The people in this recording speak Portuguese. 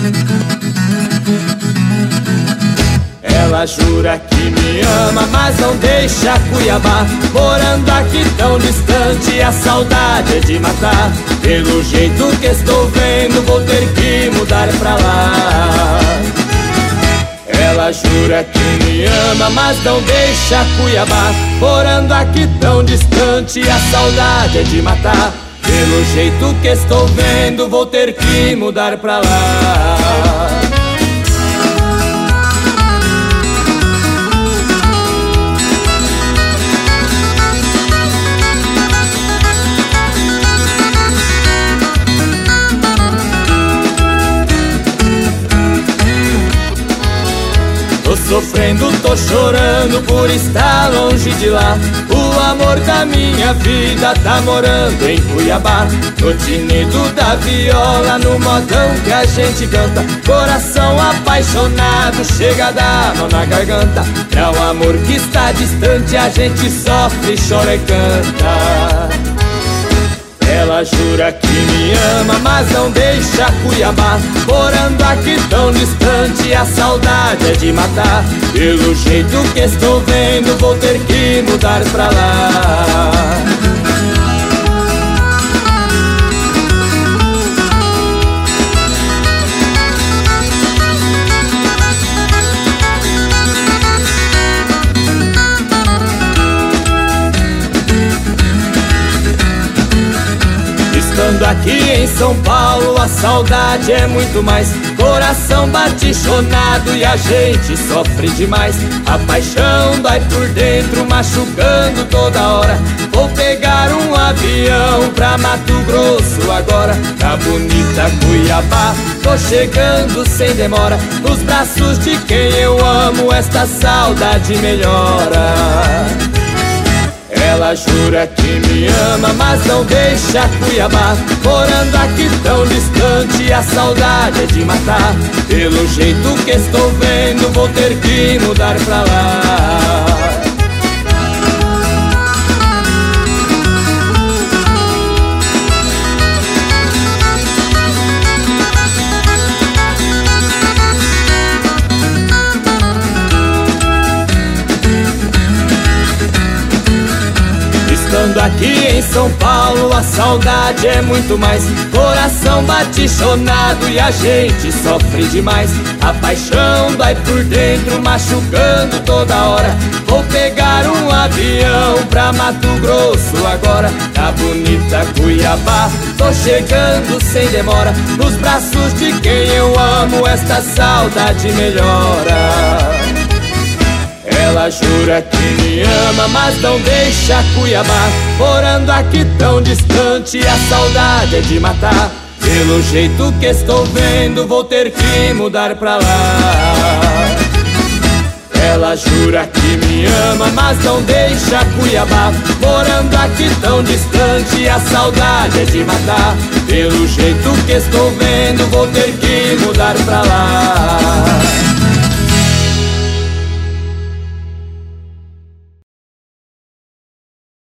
Ela jura que me ama, mas não deixa Cuiabá. Morando aqui tão distante, a saudade é de matar. Pelo jeito que estou vendo, vou ter que mudar pra lá. Ela jura que me ama, mas não deixa Cuiabá. Morando aqui tão distante, a saudade é de matar. Pelo jeito que estou vendo, vou ter que mudar pra lá. Tô sofrendo, tô chorando por estar longe de lá. O amor da minha vida tá morando em Cuiabá. No tinido da viola, no modão que a gente canta. Coração apaixonado, chega a dar mão na garganta. Pra o amor que está distante, a gente sofre, chora e canta. Ela jura que me ama, mas não deixa Cuiabá. Morando aqui tão distante, a saudade é de matar. Pelo jeito que estou vendo, vou ter que mudar pra lá. Estando aqui em São Paulo, a saudade é muito mais. Coração batichonado e a gente sofre demais. A paixão dói por dentro, machucando toda hora. Vou pegar um avião pra Mato Grosso agora. Pra bonita Cuiabá, tô chegando sem demora. Nos braços de quem eu amo, esta saudade melhora. Ela jura que me ama, mas não deixa Cuiabá. Morando aqui tão distante, a saudade é de matar. Pelo jeito que estou vendo, vou ter que mudar pra lá. Estando aqui em São Paulo, a saudade é muito mais. Coração batichonado e a gente sofre demais. A paixão dói por dentro, machucando toda hora. Vou pegar um avião pra Mato Grosso agora. Tá bonita Cuiabá, tô chegando sem demora. Nos braços de quem eu amo, esta saudade melhora. Ela jura que me ama, mas não deixa Cuiabá. Morando aqui tão distante, a saudade é de matar. Pelo jeito que estou vendo, vou ter que mudar pra lá. Ela jura que me ama, mas não deixa Cuiabá. Morando aqui tão distante, a saudade é de matar. Pelo jeito que estou vendo, vou ter que mudar pra lá.